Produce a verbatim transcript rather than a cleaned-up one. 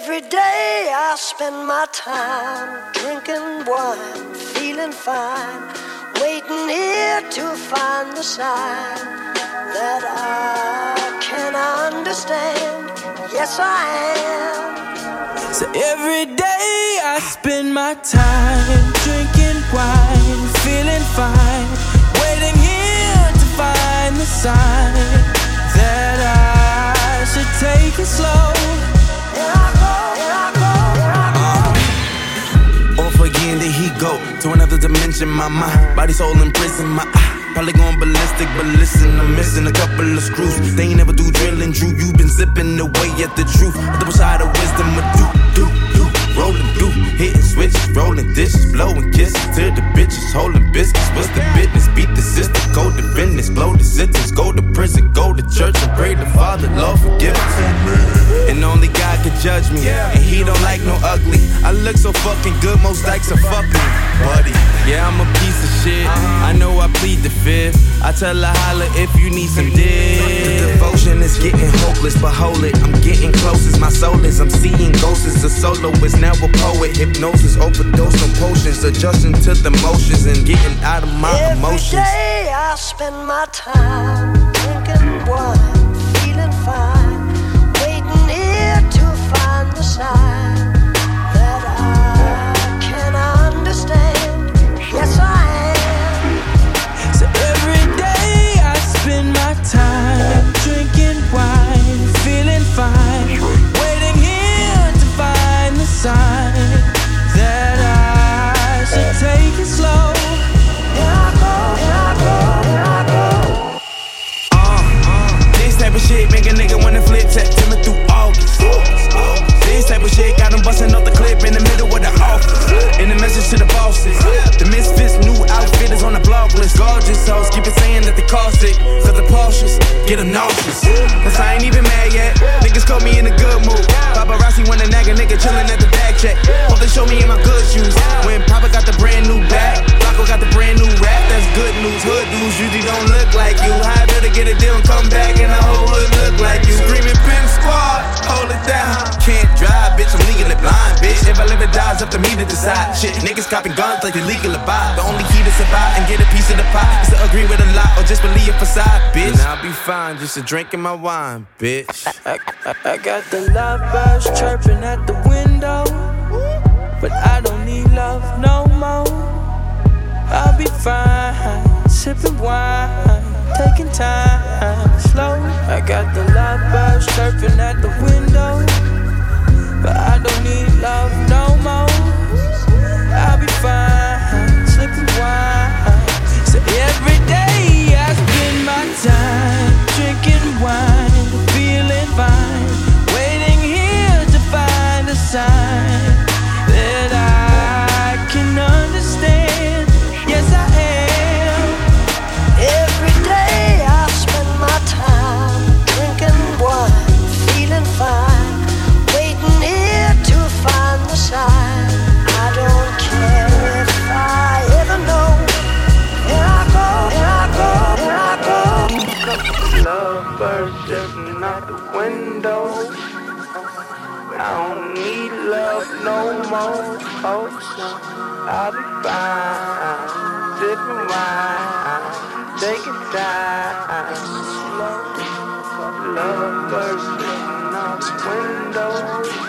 Every day I spend my time drinking wine, feeling fine, waiting here to find the sign that I can understand. Yes, I am. So every day I spend my time drinking wine, feeling fine, waiting here to find the sign that I should take it slow. Again, there he go to another dimension. My mind, body, soul in prison. My eye, probably going ballistic, but listen, I'm missing a couple of screws. They ain't never do drilling, Drew. You been zipping away at the truth. A double side of wisdom, a do, do, do. Rolling through, hitting switches, rolling dishes, blowing kisses to the bitches, holding biscuits. What's the business? Beat the system, go to business, blow the sentence, go to prison, go to church and pray to Father, Lord forgive us. And only God can judge me, and He don't like no ugly. I look so fucking good, most likes are fucking buddy. Yeah, I'm a piece of shit. I know I plead the fifth. I tell her holla if you need some dick. The devotion is getting hopeless, but hold it, I'm getting close as my soul is. I'm seeing ghosts as a soloist, now a poet. Hypnosis, overdose on potions, adjusting to the motions and getting out of my Every emotions. Every day I spend my time drinking wine, feeling fine, waiting here to find the sign that I can understand. Yes, I am. So every day I spend my time drinking wine, feeling fine, waiting here to find the sign that I should take it slow. Here I go, here I go, here I go. Uh, uh, this type of shit make a nigga wanna flip September through August. This type of shit got them busting off the clip in the middle of the office. In the message to the bosses, the misfits new outfit is on the blog list. Gorgeous hoes keep it saying that they cost it, cause the Porsches get them nauseous. Cause I ain't even mad yet, niggas caught me in a good mood. Paparazzi wanna nag a nigga chillin' at the bag check. Hope they show me in my good shoes. When Papa got the brand new bag, Flacco got the brand new rap. That's good news, hood dudes usually don't look like you. How I better get a deal and come back and the whole hood look like you. Screaming pin squad, hold it down. Can't drive, bitch, I'm legally blind, bitch. If I live or die, it's up to me to decide. Shit, niggas copping guns like they legal to buy. The only key to survive and get a piece of the pie is to agree with a lot or just believe a facade, bitch. And I'll be fine, just a drink in my wine, bitch. I, I, I got the love birds chirping at the window, but I don't need love no more. I'll be fine, sipping wine, taking time slow. I got the love birds chirping at the window, but I don't need love no more. I'll be fine, sipping wine. So every day I spend my time drinking wine, feeling fine, waiting here to find a sign that I can understand. Yes, I am. Every day I spend my time drinking wine, feeling fine, waiting here to find the sign. I don't care if I ever know. Here I go, here I go, here I go. Love birds jumping out the window, but I don't need love no more. Oh, so I'll be fine, sipping wine, taking time slow. Love birds jumping out the window.